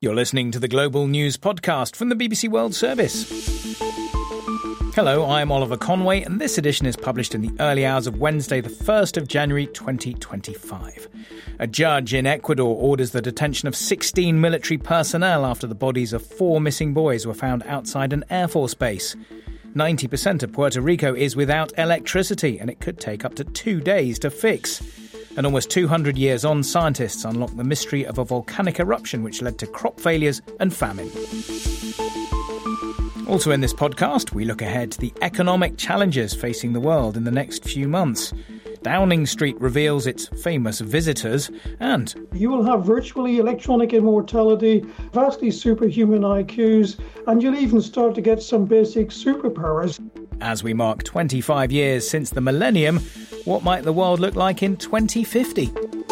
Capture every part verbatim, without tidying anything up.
You're listening to the Global News Podcast from the B B C World Service. Hello, I'm Oliver Conway, and this edition is published in the early hours of Wednesday, the first of January twenty twenty-five. A judge in Ecuador orders the detention of sixteen military personnel after the bodies of four missing boys were found outside an Air Force base. ninety percent of Puerto Rico is without electricity, and it could take up to two days to fix. And almost two hundred years on, scientists unlock the mystery of a volcanic eruption which led to crop failures and famine. Also in this podcast, we look ahead to the economic challenges facing the world in the next few months. Downing Street reveals its famous visitors, and you will have virtually electronic immortality, vastly superhuman I Qs, and you'll even start to get some basic superpowers. As we mark twenty-five years since the millennium, what might the world look like in twenty fifty?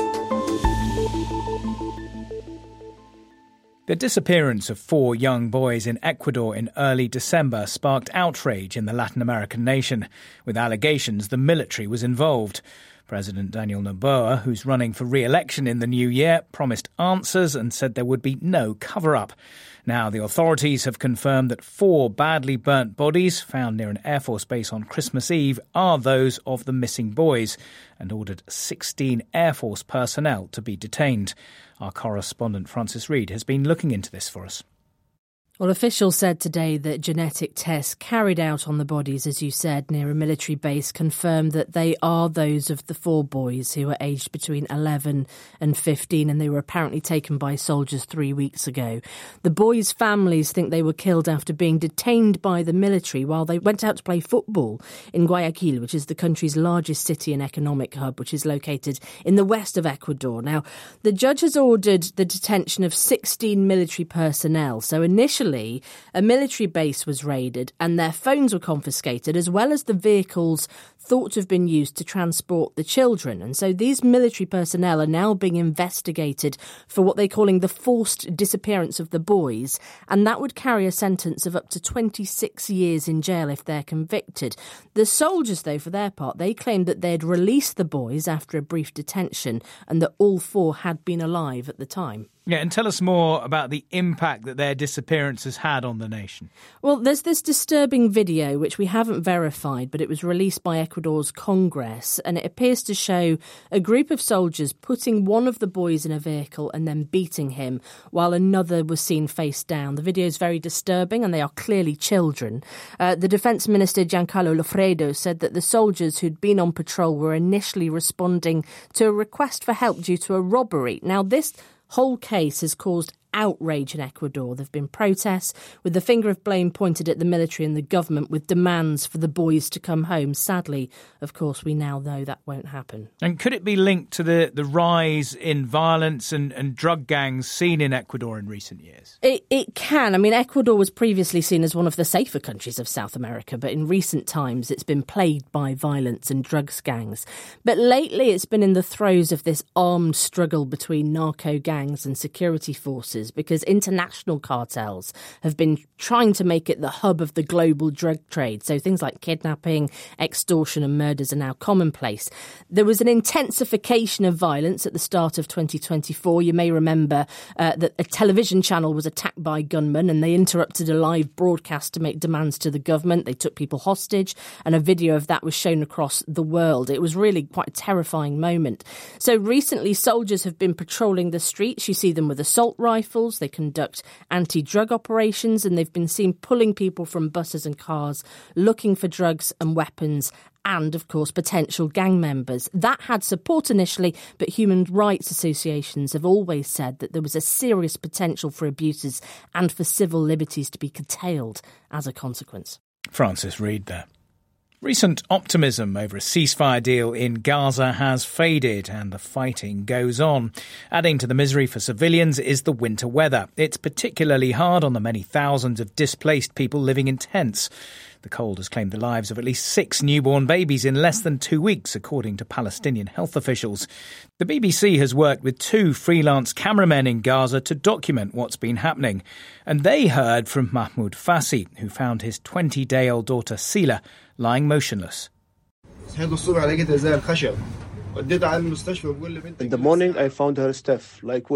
The disappearance of four young boys in Ecuador in early December sparked outrage in the Latin American nation, with allegations the military was involved. President Daniel Noboa, who's running for re-election in the new year, promised answers and said there would be no cover-up. Now, the authorities have confirmed that four badly burnt bodies found near an Air Force base on Christmas Eve are those of the missing boys, and ordered sixteen Air Force personnel to be detained. Our correspondent Francis Reid has been looking into this for us. Well, officials said today that genetic tests carried out on the bodies, as you said, near a military base confirmed that they are those of the four boys who were aged between eleven and fifteen, and they were apparently taken by soldiers three weeks ago. The boys' families think they were killed after being detained by the military while they went out to play football in Guayaquil, which is the country's largest city and economic hub, which is located in the west of Ecuador. Now, the judge has ordered the detention of sixteen military personnel. So initially, a military base was raided and their phones were confiscated, as well as the vehicles thought to have been used to transport the children. And so these military personnel are now being investigated for what they're calling the forced disappearance of the boys, and that would carry a sentence of up to twenty-six years in jail if they're convicted. The soldiers, though, for their part, they claimed that they'd released the boys after a brief detention and that all four had been alive at the time. Yeah, and tell us more about the impact that their disappearance has had on the nation. Well, there's this disturbing video, which we haven't verified, but it was released by Ecuador's Congress, and it appears to show a group of soldiers putting one of the boys in a vehicle and then beating him, while another was seen face down. The video is very disturbing, and they are clearly children. Uh, the Defence Minister, Giancarlo Lofredo, said that the soldiers who'd been on patrol were initially responding to a request for help due to a robbery. Now, this whole case has caused outrage in Ecuador. There have been protests with the finger of blame pointed at the military and the government, with demands for the boys to come home. Sadly, of course, we now know that won't happen. And could it be linked to the, the rise in violence and, and drug gangs seen in Ecuador in recent years? It, it can. I mean, Ecuador was previously seen as one of the safer countries of South America, but in recent times it's been plagued by violence and drugs gangs. But lately it's been in the throes of this armed struggle between narco gangs and security forces, because international cartels have been trying to make it the hub of the global drug trade. So things like kidnapping, extortion and murders are now commonplace. There was an intensification of violence at the start of twenty twenty-four. You may remember uh, that a television channel was attacked by gunmen and they interrupted a live broadcast to make demands to the government. They took people hostage, and a video of that was shown across the world. It was really quite a terrifying moment. So recently, soldiers have been patrolling the streets. You see them with assault rifles. They conduct anti-drug operations, and they've been seen pulling people from buses and cars, looking for drugs and weapons, and, of course, potential gang members. That had support initially, but human rights associations have always said that there was a serious potential for abuses and for civil liberties to be curtailed as a consequence. Francis Reid there. Recent optimism over a ceasefire deal in Gaza has faded and the fighting goes on. Adding to the misery for civilians is the winter weather. It's particularly hard on the many thousands of displaced people living in tents. The cold has claimed the lives of at least six newborn babies in less than two weeks, according to Palestinian health officials. The B B C has worked with two freelance cameramen in Gaza to document what's been happening. And they heard from Mahmoud Fassi, who found his twenty-day-old daughter Sila lying motionless. In the morning, I found her stiff, like wood.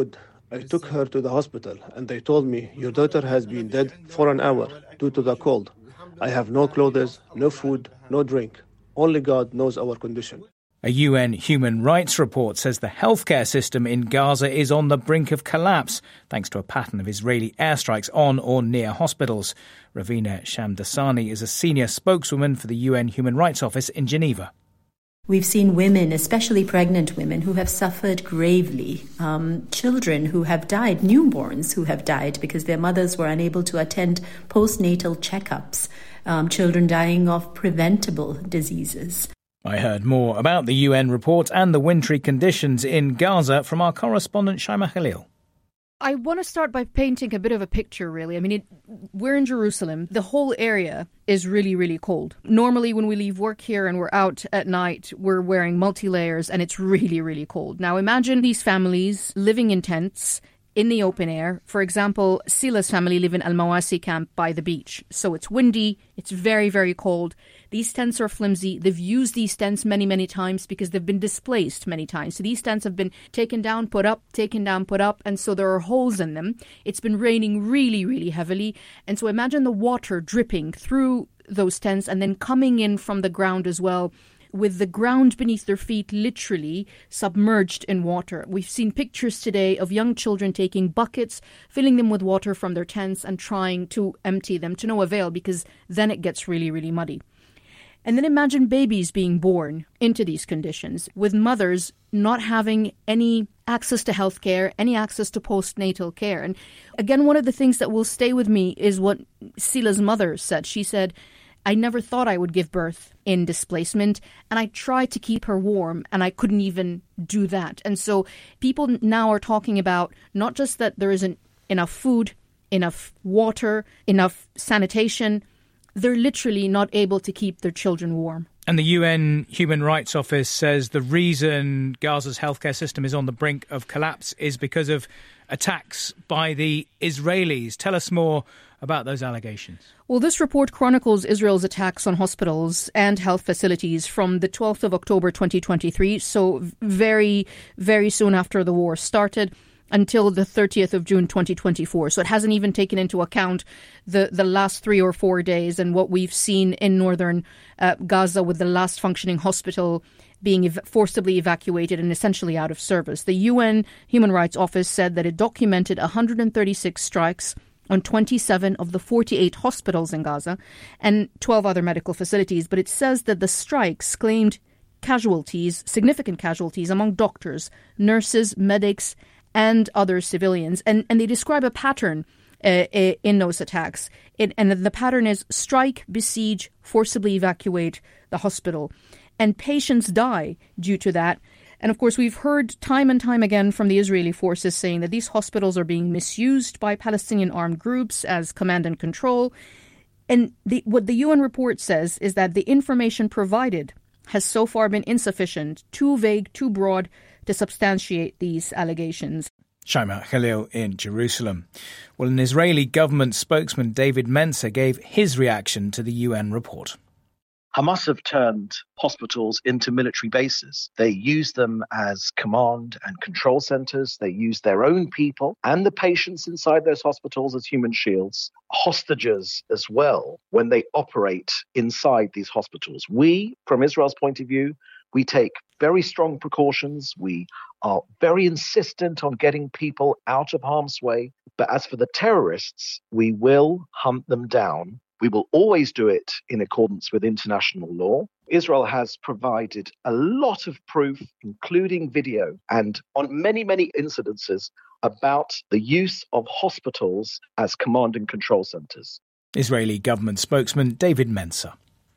I took her to the hospital and they told me, your daughter has been dead for an hour due to the cold. I have no clothes, no food, no drink. Only God knows our condition. A U N human rights report says the healthcare system in Gaza is on the brink of collapse, thanks to a pattern of Israeli airstrikes on or near hospitals. Ravina Shamdasani is a senior spokeswoman for the U N Human Rights Office in Geneva. We've seen women, especially pregnant women, who have suffered gravely, um, children who have died, newborns who have died because their mothers were unable to attend postnatal checkups, um, children dying of preventable diseases. I heard more about the U N report and the wintry conditions in Gaza from our correspondent Shaima Khalil. I want to start by painting a bit of a picture, really. I mean, it, we're in Jerusalem. The whole area is really, really cold. Normally, when we leave work here and we're out at night, we're wearing multi-layers and it's really, really cold. Now, imagine these families living in tents in the open air. For example, Sila's family live in Al-Mawasi camp by the beach. So it's windy, it's very, very cold. These tents are flimsy. They've used these tents many, many times because they've been displaced many times. So these tents have been taken down, put up, taken down, put up, and so there are holes in them. It's been raining really, really heavily. And so imagine the water dripping through those tents and then coming in from the ground as well, with the ground beneath their feet literally submerged in water. We've seen pictures today of young children taking buckets, filling them with water from their tents and trying to empty them to no avail because then it gets really, really muddy. And then imagine babies being born into these conditions with mothers not having any access to healthcare, any access to postnatal care. And again, one of the things that will stay with me is what Sila's mother said. She said, I never thought I would give birth in displacement, and I tried to keep her warm, and I couldn't even do that. And so people now are talking about not just that there isn't enough food, enough water, enough sanitation. They're literally not able to keep their children warm. And the U N Human Rights Office says the reason Gaza's healthcare system is on the brink of collapse is because of attacks by the Israelis. Tell us more about those allegations. Well, this report chronicles Israel's attacks on hospitals and health facilities from the twelfth of October twenty twenty-three, so very, very soon after the war started, until the thirtieth of June twenty twenty-four. So it hasn't even taken into account the, the last three or four days and what we've seen in northern uh, Gaza with the last functioning hospital being ev- forcibly evacuated and essentially out of service. The U N Human Rights Office said that it documented one hundred thirty-six strikes on twenty-seven of the forty-eight hospitals in Gaza and twelve other medical facilities. But it says that the strikes claimed casualties, significant casualties among doctors, nurses, medics, and other civilians. And, and they describe a pattern uh, in those attacks. It, and the pattern is strike, besiege, forcibly evacuate the hospital. And patients die due to that. And of course, we've heard time and time again from the Israeli forces saying that these hospitals are being misused by Palestinian armed groups as command and control. And the, what the U N report says is that the information provided has so far been insufficient, too vague, too broad to substantiate these allegations. Shaima Khalil in Jerusalem. Well, an Israeli government spokesman, David Mencer, gave his reaction to the U N report. Hamas have turned hospitals into military bases. They use them as command and control centers. They use their own people and the patients inside those hospitals as human shields, hostages as well, when they operate inside these hospitals. We, from Israel's point of view, we take very strong precautions. We are very insistent on getting people out of harm's way. But as for the terrorists, we will hunt them down. We will always do it in accordance with international law. Israel has provided a lot of proof, including video, and on many, many incidences about the use of hospitals as command and control centers. Israeli government spokesman David Mencer.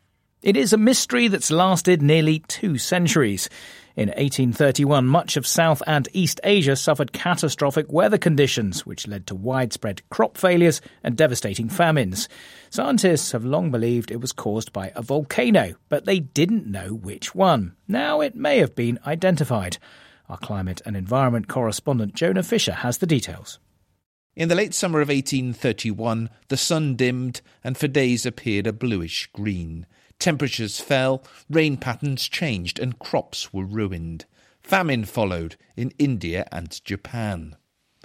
It is a mystery that's lasted nearly two centuries. In eighteen thirty-one, much of South and East Asia suffered catastrophic weather conditions, which led to widespread crop failures and devastating famines. Scientists have long believed it was caused by a volcano, but they didn't know which one. Now it may have been identified. Our climate and environment correspondent Jonah Fisher has the details. In the late summer of eighteen thirty-one, the sun dimmed and for days appeared a bluish green. Temperatures fell, rain patterns changed and crops were ruined. Famine followed in India and Japan.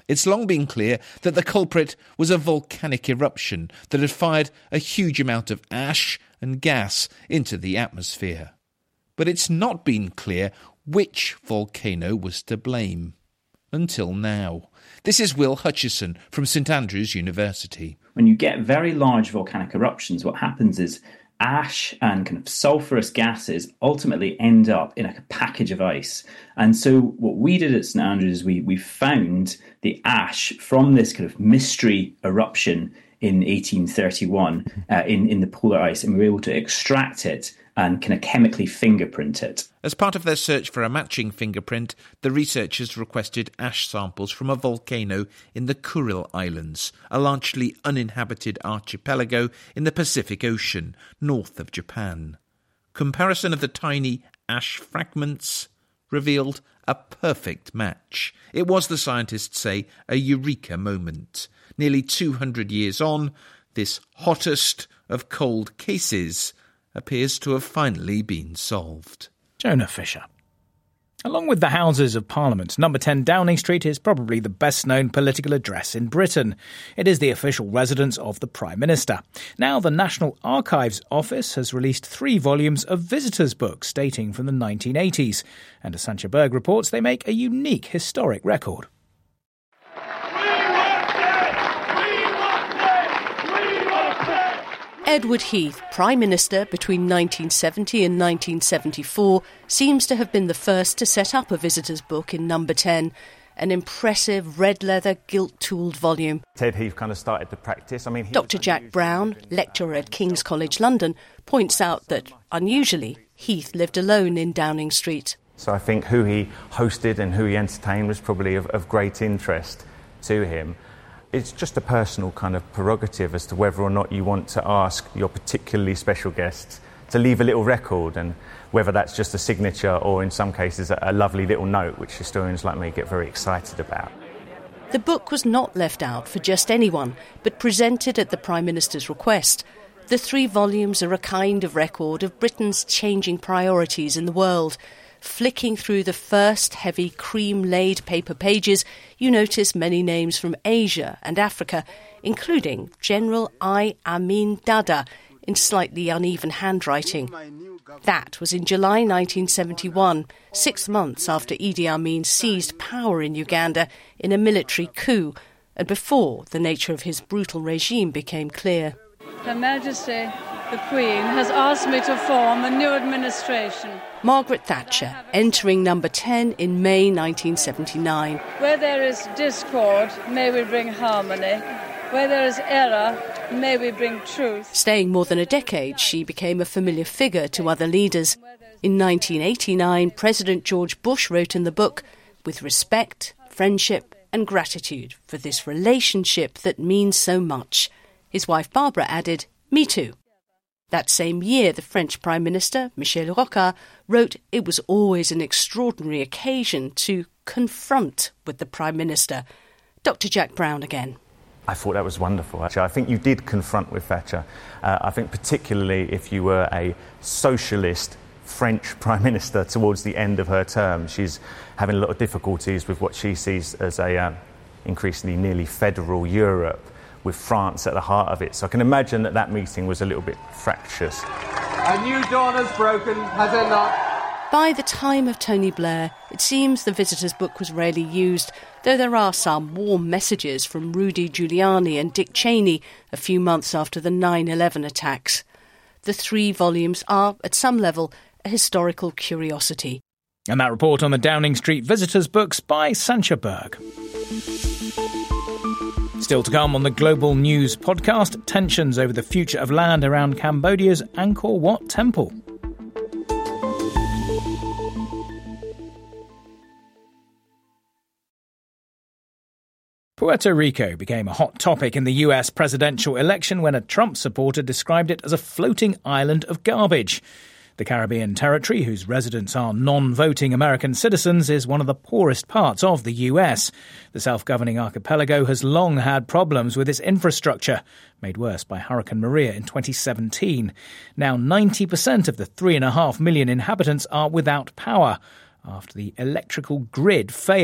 It's long been clear that the culprit was a volcanic eruption that had fired a huge amount of ash and gas into the atmosphere. But it's not been clear which volcano was to blame. Until now. This is Will Hutchison from St Andrews University. When you get very large volcanic eruptions, what happens is ash and kind of sulphurous gases ultimately end up in a package of ice. And so what we did at St Andrews is we, we found the ash from this kind of mystery eruption in eighteen thirty-one uh, in, in the polar ice, and we were able to extract it and kind of chemically fingerprint it. As part of their search for a matching fingerprint, the researchers requested ash samples from a volcano in the Kuril Islands, a largely uninhabited archipelago in the Pacific Ocean, north of Japan. Comparison of the tiny ash fragments revealed a perfect match. It was, the scientists say, a eureka moment. Nearly two hundred years on, this hottest of cold cases appears to have finally been solved. Jonah Fisher. Along with the Houses of Parliament, Number ten Downing Street is probably the best-known political address in Britain. It is the official residence of the Prime Minister. Now, the National Archives Office has released three volumes of visitors' books dating from the nineteen eighties. And as Sacha Berg reports, they make a unique historic record. Edward Heath, Prime Minister between nineteen seventy and nineteen seventy-four, seems to have been the first to set up a visitors' book in Number ten, an impressive red-leather, gilt-tooled volume. Ted Heath kind of started the practice. I mean, Doctor Jack Brown, lecturer at King's College London, points out that, unusually, Heath lived alone in Downing Street. So I think who he hosted and who he entertained was probably of, of great interest to him. It's just a personal kind of prerogative as to whether or not you want to ask your particularly special guests to leave a little record, and whether that's just a signature or in some cases a lovely little note, which historians like me get very excited about. The book was not left out for just anyone, but presented at the Prime Minister's request. The three volumes are a kind of record of Britain's changing priorities in the world. Flicking through the first heavy cream-laid paper pages, you notice many names from Asia and Africa, including General I. Amin Dada, in slightly uneven handwriting. That was in July nineteen seventy-one, six months after Idi Amin seized power in Uganda in a military coup, and before the nature of his brutal regime became clear. Her Majesty, the Queen, has asked me to form a new administration. Margaret Thatcher, entering Number ten in May nineteen seventy-nine. Where there is discord, may we bring harmony. Where there is error, may we bring truth. Staying more than a decade, she became a familiar figure to other leaders. In nineteen eighty-nine, President George Bush wrote in the book, "With respect, friendship and gratitude for this relationship that means so much." His wife Barbara added, "Me too." That same year, the French Prime Minister, Michel Rocard, wrote it was always an extraordinary occasion to confront with the Prime Minister. Doctor Jack Brown again. I thought that was wonderful, actually. I think you did confront with Thatcher. Uh, I think particularly if you were a socialist French Prime Minister towards the end of her term. She's having a lot of difficulties with what she sees as a uh, increasingly nearly federal Europe, with France at the heart of it. So I can imagine that that meeting was a little bit fractious. A new dawn has broken, has it not? By the time of Tony Blair, it seems the visitor's book was rarely used, though there are some warm messages from Rudy Giuliani and Dick Cheney a few months after the nine eleven attacks. The three volumes are, at some level, a historical curiosity. And that report on the Downing Street visitors' books by Sacha Berg. Still to come on the Global News podcast, tensions over the future of land around Cambodia's Angkor Wat temple. Puerto Rico became a hot topic in the U S presidential election when a Trump supporter described it as a floating island of garbage. The Caribbean territory, whose residents are non-voting American citizens, is one of the poorest parts of the U S. The self-governing archipelago has long had problems with its infrastructure, made worse by Hurricane Maria in twenty seventeen. Now ninety percent of the three and a half million inhabitants are without power after the electrical grid failed.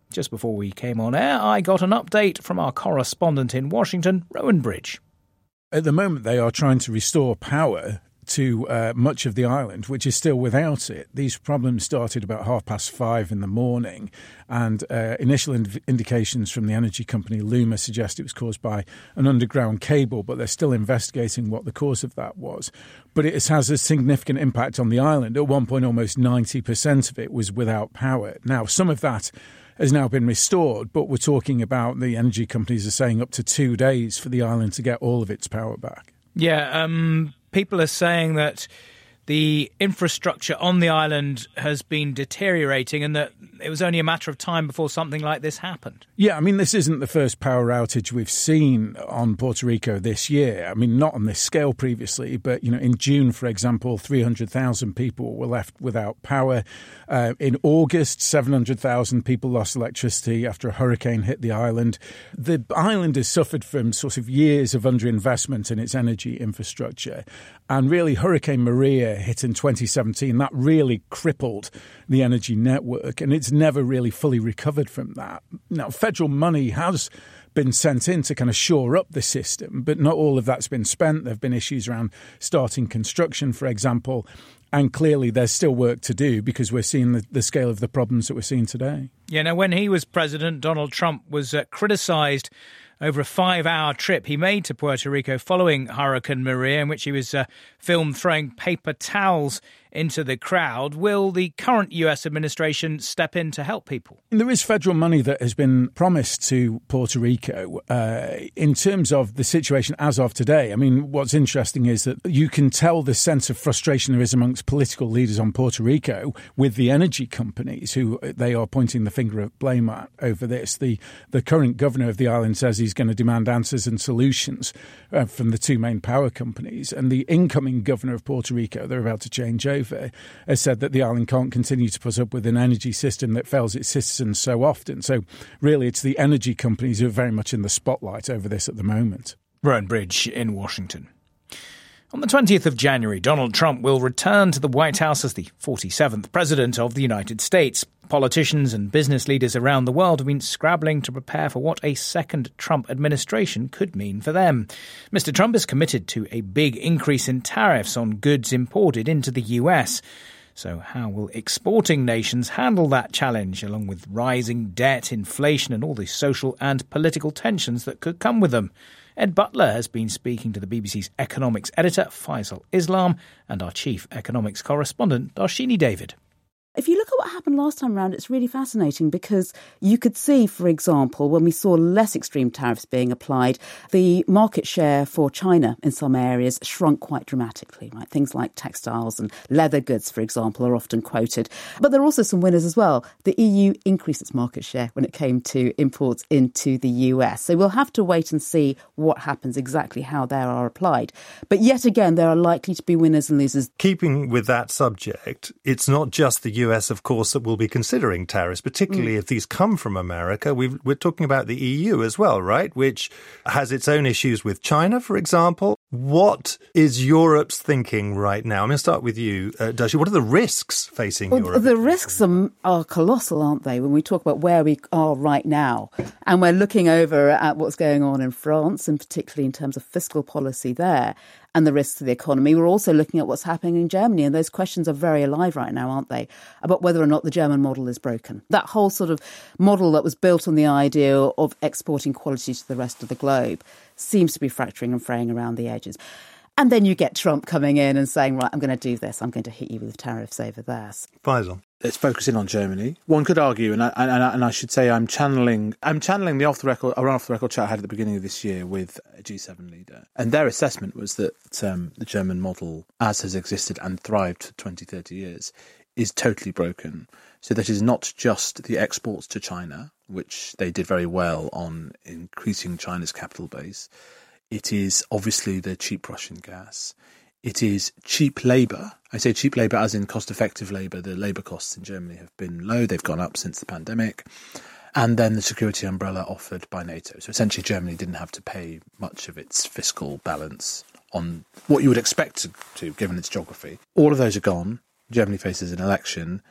Just before we came on air, I got an update from our correspondent in Washington, Rowan Bridge. At the moment, they are trying to restore power to uh, much of the island, which is still without it. These problems started about half past five in the morning, and uh, initial ind- indications from the energy company Luma suggest it was caused by an underground cable, but they're still investigating what the cause of that was. But it has a significant impact on the island. At one point, almost ninety percent of it was without power. Now, some of that has now been restored, but we're talking about the energy companies are saying up to two days for the island to get all of its power back. Yeah, um, people are saying that the infrastructure on the island has been deteriorating and that it was only a matter of time before something like this happened. Yeah, I mean, this isn't the first power outage we've seen on Puerto Rico this year. I mean, not on this scale previously, but, you know, in June, for example, three hundred thousand people were left without power. Uh, in August, seven hundred thousand people lost electricity after a hurricane hit the island. The island has suffered from sort of years of underinvestment in its energy infrastructure. And really, Hurricane Maria hit in twenty seventeen. That really crippled the energy network, and it's never really fully recovered from that. Now, federal money has been sent in to kind of shore up the system, but not all of that's been spent. There have been issues around starting construction, for example, and clearly there's still work to do because we're seeing the, the scale of the problems that we're seeing today. Yeah, now, when he was president, Donald Trump was uh, criticised over a five-hour trip he made to Puerto Rico following Hurricane Maria, in which he was uh, filmed throwing paper towels into the crowd. Will the current U S administration step in to help people? There is federal money that has been promised to Puerto Rico uh, in terms of the situation as of today. I mean, what's interesting is that you can tell the sense of frustration there is amongst political leaders on Puerto Rico with the energy companies who they are pointing the finger of blame at over this. The, the current governor of the island says he's going to demand answers and solutions uh, from the two main power companies. And the incoming governor of Puerto Rico, they're about to change over, has said that the island can't continue to put up with an energy system that fails its citizens so often. So really, it's the energy companies who are very much in the spotlight over this at the moment. Rowan Bridge in Washington. On the twentieth of January, Donald Trump will return to the White House as the forty-seventh President of the United States. Politicians and business leaders around the world have been scrabbling to prepare for what a second Trump administration could mean for them. Mister Trump is committed to a big increase in tariffs on goods imported into the U S. So how will exporting nations handle that challenge, along with rising debt, inflation and all the social and political tensions that could come with them? Ed Butler has been speaking to the B B C's economics editor, Faisal Islam, and our chief economics correspondent, Darshini David. If you look at what happened last time round, it's really fascinating because you could see, for example, when we saw less extreme tariffs being applied, the market share for China in some areas shrunk quite dramatically, right? Things like textiles and leather goods, for example, are often quoted. But there are also some winners as well. The E U increased its market share when it came to imports into the U S. So we'll have to wait and see what happens, exactly how they are applied. But yet again, there are likely to be winners and losers. Keeping with that subject, it's not just the U S, of course, that will be considering tariffs, particularly mm. if these come from America. We've, we're talking about the E U as well, right, which has its own issues with China, for example. What is Europe's thinking right now? I'm going to start with you, uh, Darshi. What are the risks facing well, Europe? The risks are, are colossal, aren't they, when we talk about where we are right now? And we're looking over at what's going on in France, and particularly in terms of fiscal policy there, and the risks to the economy. We're also looking at what's happening in Germany, and those questions are very alive right now, aren't they, about whether or not the German model is broken. That whole sort of model that was built on the idea of exporting quality to the rest of the globe seems to be fracturing and fraying around the edges. And then you get Trump coming in and saying, right, I'm going to do this. I'm going to hit you with tariffs over there. Faisal. Let's focus in on Germany. One could argue, and I, and, I, and I should say I'm channeling I'm channeling the off-the-record, or off-the-record chat I had at the beginning of this year with a G seven leader. And their assessment was that um, the German model, as has existed and thrived for twenty, thirty years, is totally broken. So that is not just the exports to China, which they did very well on increasing China's capital base. It is obviously the cheap Russian gas. It is cheap labour. I say cheap labour as in cost-effective labour. The labour costs in Germany have been low. They've gone up since the pandemic. And then the security umbrella offered by NATO. So essentially Germany didn't have to pay much of its fiscal balance on what you would expect to, to given its geography. All of those are gone. Germany faces an election.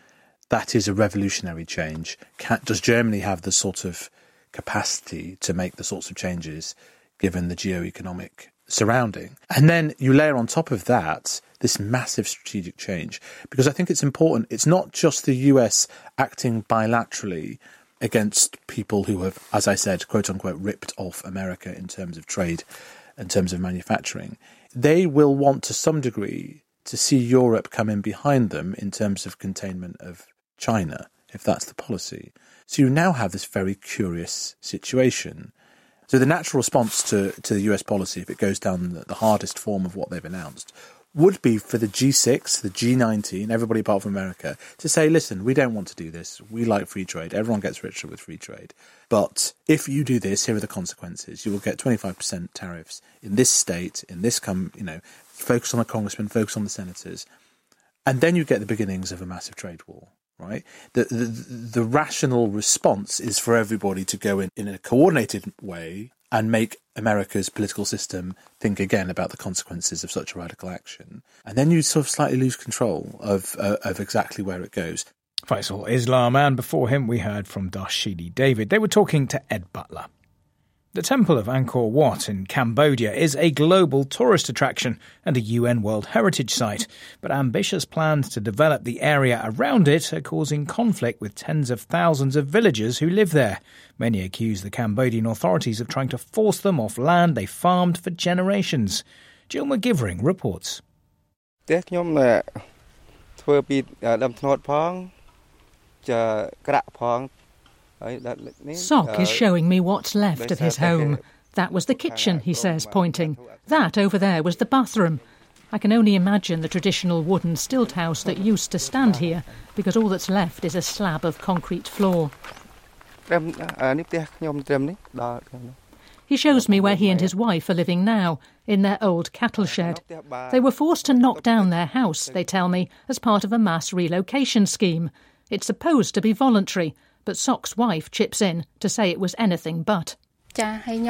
that is a revolutionary change. Can, does Germany have the sort of capacity to make the sorts of changes given the geo-economic surrounding? And then you layer on top of that this massive strategic change, because I think it's important. It's not just the U S acting bilaterally against people who have, as I said, quote unquote, ripped off America in terms of trade, in terms of manufacturing. They will want to some degree to see Europe come in behind them in terms of containment of China, if that's the policy. So you now have this very curious situation. So the natural response to, to the U S policy, if it goes down the, the hardest form of what they've announced, would be for the G six, the G nineteen, everybody apart from America, to say, listen, we don't want to do this. We like free trade. Everyone gets richer with free trade. But if you do this, here are the consequences. You will get twenty-five percent tariffs in this state, in this, com- you know, focus on the congressmen, focus on the senators. And then you get the beginnings of a massive trade war, right? The, the, the rational response is for everybody to go in, in a coordinated way and make America's political system think again about the consequences of such a radical action. And then you sort of slightly lose control of uh, of exactly where it goes. Faisal Islam, and before him we heard from Darshili David. They were talking to Ed Butler. The Temple of Angkor Wat in Cambodia is a global tourist attraction and a U N World Heritage Site, but ambitious plans to develop the area around it are causing conflict with tens of thousands of villagers who live there. Many accuse the Cambodian authorities of trying to force them off land they farmed for generations. Jill McGivering reports. Sok is showing me what's left of his home. That was the kitchen, he says, pointing. That over there was the bathroom. I can only imagine the traditional wooden stilt house that used to stand here, because all that's left is a slab of concrete floor. He shows me where he and his wife are living now, in their old cattle shed. They were forced to knock down their house, they tell me, as part of a mass relocation scheme. It's supposed to be voluntary, but Sok's wife chips in to say it was anything but. They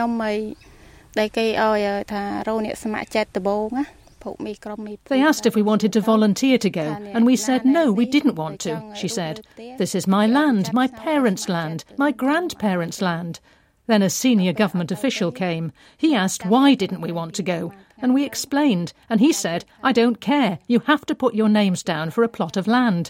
asked if we wanted to volunteer to go, and we said no, we didn't want to, she said. This is my land, my parents' land, my grandparents' land. Then a senior government official came. He asked why didn't we want to go, and we explained, and he said, I don't care, you have to put your names down for a plot of land.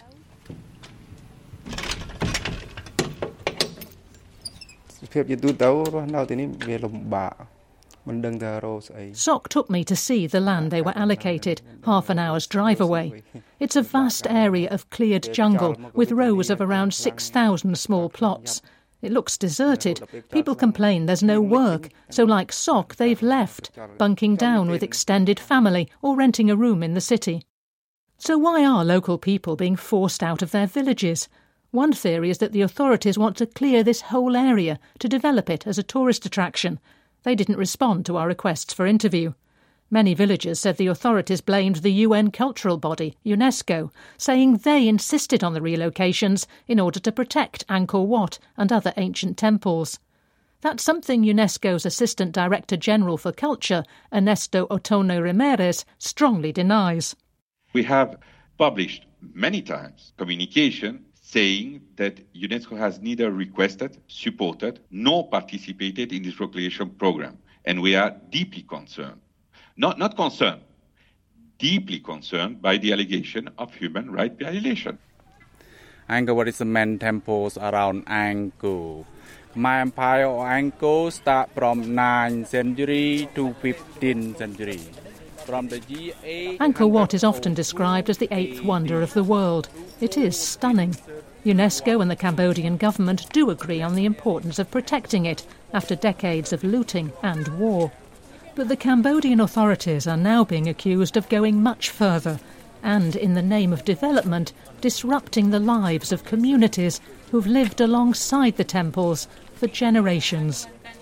Sok took me to see the land they were allocated, half an hour's drive away. It's a vast area of cleared jungle with rows of around six thousand small plots. It looks deserted. People complain there's no work, so like Sok, they've left, bunking down with extended family or renting a room in the city. So why are local people being forced out of their villages? One theory is that the authorities want to clear this whole area to develop it as a tourist attraction. They didn't respond to our requests for interview. Many villagers said the authorities blamed the U N cultural body, UNESCO, saying they insisted on the relocations in order to protect Angkor Wat and other ancient temples. That's something UNESCO's Assistant Director General for Culture, Ernesto Otono Ramirez, strongly denies. We have published many times communication saying that UNESCO has neither requested, supported, nor participated in this recreation program. And we are deeply concerned, not, not concerned, deeply concerned by the allegation of human rights violation. Angkor Wat is the main temples around Angkor. My empire of Angkor starts from ninth century to fifteenth century. Angkor Wat is often described as the eighth wonder of the world. It is stunning. UNESCO and the Cambodian government do agree on the importance of protecting it after decades of looting and war. But the Cambodian authorities are now being accused of going much further and, in the name of development, disrupting the lives of communities who've lived alongside the temples for generations.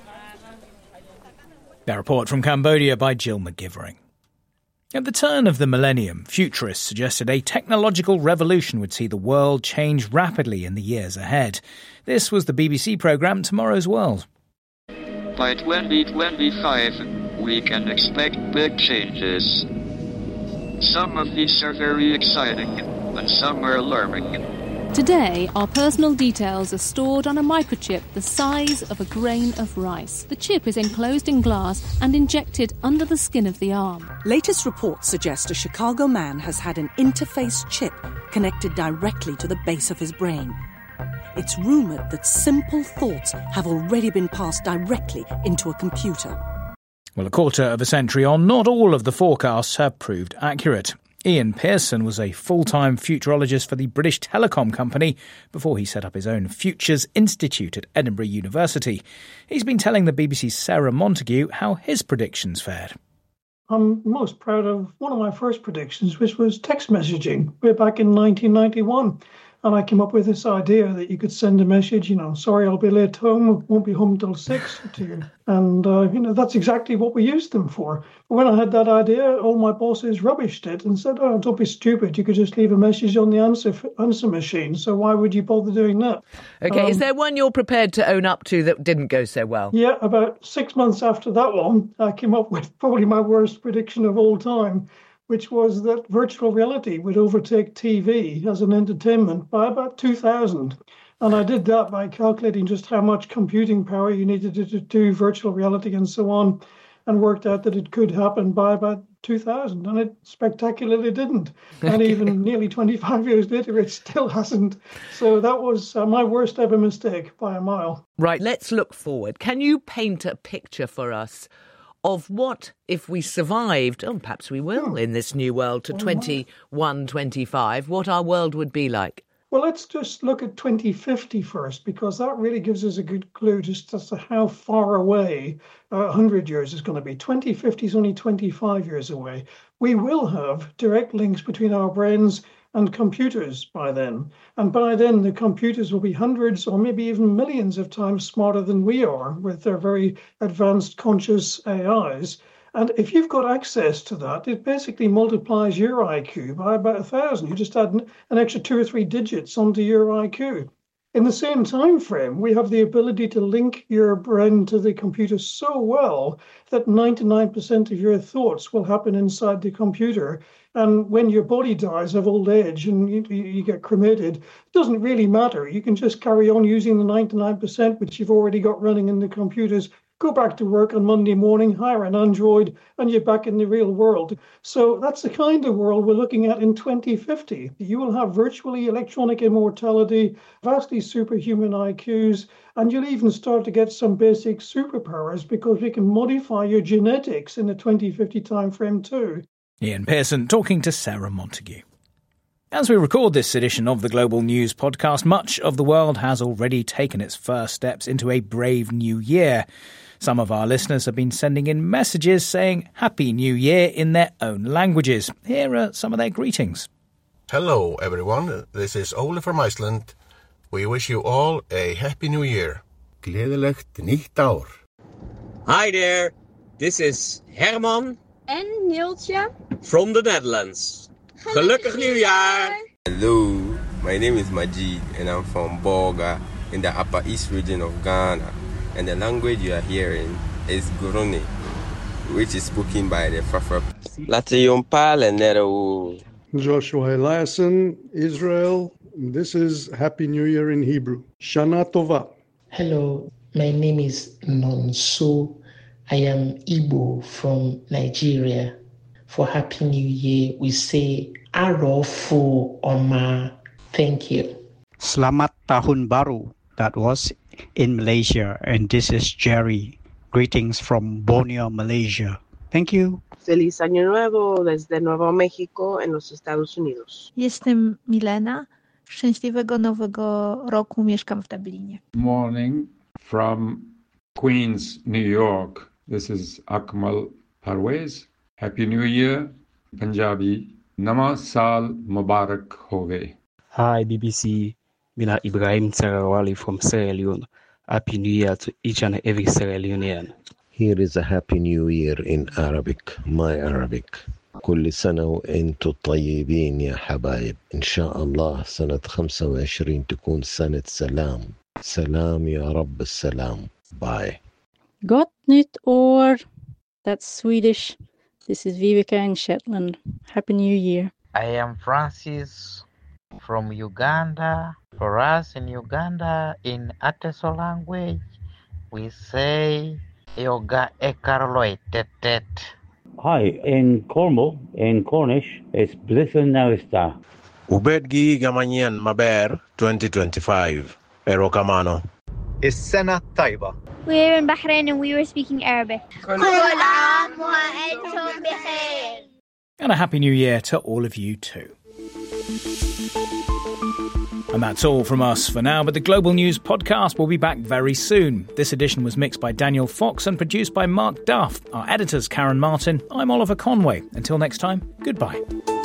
That report from Cambodia by Jill McGivering. At the turn of the millennium, futurists suggested a technological revolution would see the world change rapidly in the years ahead. This was the B B C programme Tomorrow's World. By twenty twenty-five, we can expect big changes. Some of these are very exciting, and some are alarming. Today, our personal details are stored on a microchip the size of a grain of rice. The chip is enclosed in glass and injected under the skin of the arm. Latest reports suggest a Chicago man has had an interface chip connected directly to the base of his brain. It's rumoured that simple thoughts have already been passed directly into a computer. Well, a quarter of a century on, not all of the forecasts have proved accurate. Ian Pearson was a full-time futurologist for the British Telecom Company before he set up his own Futures Institute at Edinburgh University. He's been telling the B B C's Sarah Montague how his predictions fared. I'm most proud of one of my first predictions, which was text messaging, way back in nineteen ninety-one. And I came up with this idea that you could send a message, you know, sorry, I'll be late home, won't be home till six to you. And, uh, you know, that's exactly what we used them for. But when I had that idea, all my bosses rubbished it and said, oh, don't be stupid. You could just leave a message on the answer answer machine. So why would you bother doing that? OK, um, is there one you're prepared to own up to that didn't go so well? Yeah, about six months after that one, I came up with probably my worst prediction of all time, which was that virtual reality would overtake T V as an entertainment by about two thousand. And I did that by calculating just how much computing power you needed to do virtual reality and so on, and worked out that it could happen by about two thousand. And it spectacularly didn't. And even nearly twenty-five years later, it still hasn't. So that was uh, my worst ever mistake by a mile. Right, let's look forward. Can you paint a picture for us of what, if we survived, and oh, perhaps we will, in this new world to twenty-one twenty-five, what our world would be like? Well, let's just look at twenty fifty first, because that really gives us a good clue just as to how far away uh, one hundred years is going to be. twenty fifty is only twenty-five years away. We will have direct links between our brains and computers by then. And by then, the computers will be hundreds or maybe even millions of times smarter than we are with their very advanced conscious A Is. And if you've got access to that, it basically multiplies your I Q by about a thousand. You just add an extra two or three digits onto your I Q. In the same time frame, we have the ability to link your brain to the computer so well that ninety-nine percent of your thoughts will happen inside the computer. And when your body dies of old age and you, you get cremated, it doesn't really matter. You can just carry on using the ninety-nine percent which you've already got running in the computers. Go back to work on Monday morning, hire an android, and you're back in the real world. So that's the kind of world we're looking at in twenty fifty. You will have virtually electronic immortality, vastly superhuman I Qs, and you'll even start to get some basic superpowers because we can modify your genetics in the twenty fifty timeframe too. Ian Pearson talking to Sarah Montague. As we record this edition of the Global News podcast, much of the world has already taken its first steps into a brave new year. Some of our listeners have been sending in messages saying Happy New Year in their own languages. Here are some of their greetings. Hello, everyone. This is Ole from Iceland. We wish you all a Happy New Year. Gleðilegt nýtt ár. Hi there. This is Herman en Neeltje from the Netherlands. Gelukkig nieuwjaar. Hello, my name is Majid and I'm from Boga in the Upper East region of Ghana. And the language you are hearing is Guruni, which is spoken by the Fafra. Joshua Eliason, Israel. This is Happy New Year in Hebrew. Shana Tova. Hello, my name is Nonso. I am Igbo from Nigeria. For Happy New Year, we say Arofo Oma. Thank you. Selamat Tahun Baru. That was in Malaysia. And this is Jerry. Greetings from Borneo, Malaysia. Thank you. Feliz Año Nuevo desde Nuevo México en los Estados Unidos. Jestem Milena. Szczęśliwego Nowego Roku. Mieszkam w Dublinie. Morning from Queens, New York. This is Akmal Parvez. Happy New Year, Punjabi. Nama Saal Mubarak Hove. Hi, B B C. Mina Ibrahim Sarawali from Sierra Leone. Happy New Year to each and every Sierra Leonean. Here is a Happy New Year in Arabic, my Arabic. كل سنة وأنتم طيبين يا حبايب. إن شاء الله سنة خمسة وعشرين تكون سنة سلام. سلام يا رب السلام. Bye. Gott nytt år. That's Swedish. This is Viveka in Shetland. Happy New Year. I am Francis from Uganda. For us in Uganda, in Ateso language, we say Yoga Ekarloi Tetet. Hi, in Cornwall, in Cornish, it's Blithen Narista. Ubedgi Gamanyan Maber twenty twenty-five. Erokamano. Is-sena Taiba. We're in Bahrain and we were speaking Arabic. And a Happy New Year to all of you too. And that's all from us for now, but the Global News podcast will be back very soon. This edition was mixed by Daniel Fox and produced by Mark Duff. Our editor's Karen Martin. I'm Oliver Conway. Until next time, goodbye.